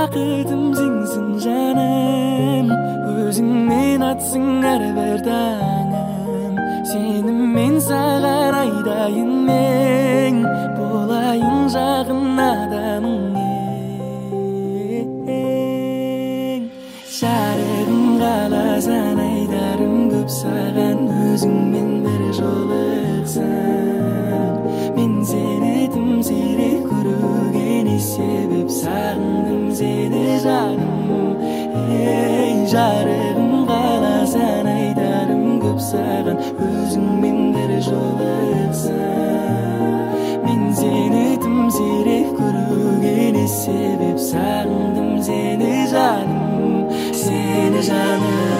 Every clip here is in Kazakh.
бақытым сенсің жаным, өзіңмен атсың әрбір таңым. Сеніммен саған айдайын мен, болайын жақын адамың ең. Жарығым қаласаң айтарым көп саған, өзіңмен бір жолықсам. Мен сені тым сирек көруге не себеп, сағындым сені жаным. Ей жарығым қаласаң айтарым көп саған, өзіңмен бір жолықсам. Мен сені тым сирек көруге не себеп, сағындым сені жаным, сені жаным.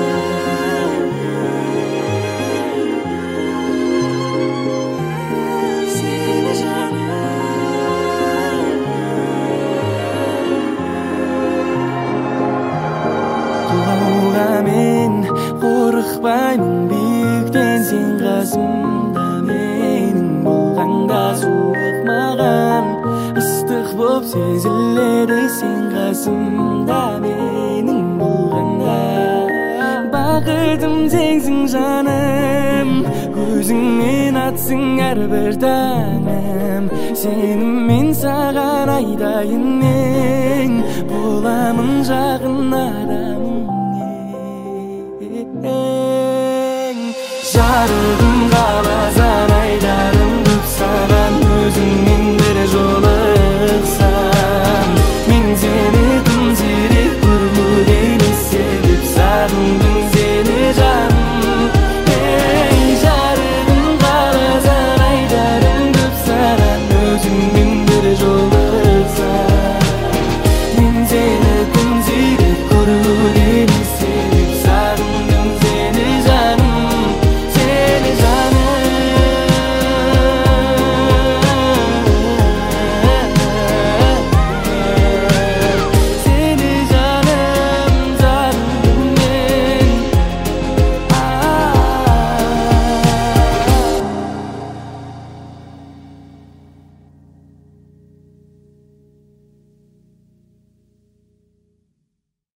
Мен қорықпаймын биіктен, сен қасымда менің болғанда. Суық маған ыстық боп сезіледі, сен қасымда менің болғанда. Бақытым сенсің жаным, өзіңмен атсың әрбір таңым. Сеніммен саған айдайын мен, боламын жақын адамың. Жарығым